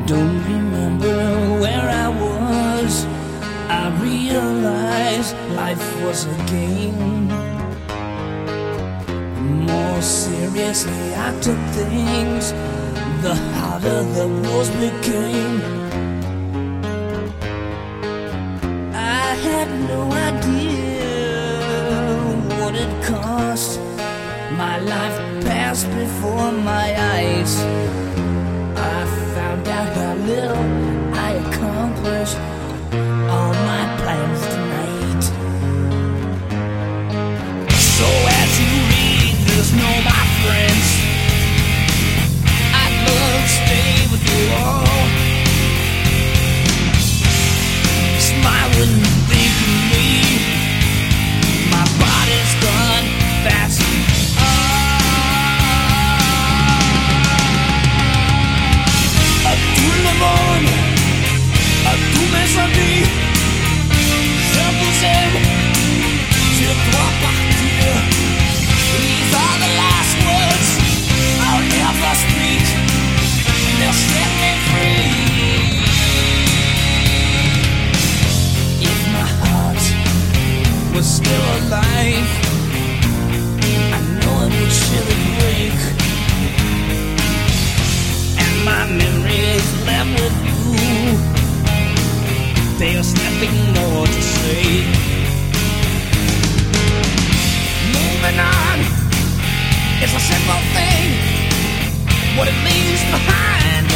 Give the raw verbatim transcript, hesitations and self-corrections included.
Don't remember where I was. I realized life was a game. The more seriously I took things, the harder the rules became. I had no idea what it cost. My life passed before my eyes. I found out how little I accomplished all my plans tonight. So as you read this, know my friends, I'd love to stay with you all. Smile when you think of me. My body's gone fast. Tous mes amis, je vous aime, je dois partir. These are the last words I'll ever speak. They'll set me free. If my heart was still alive, I know it would surely break. And my memories left with you, there's nothing more to say. Moving on is a simple thing. What it leaves behind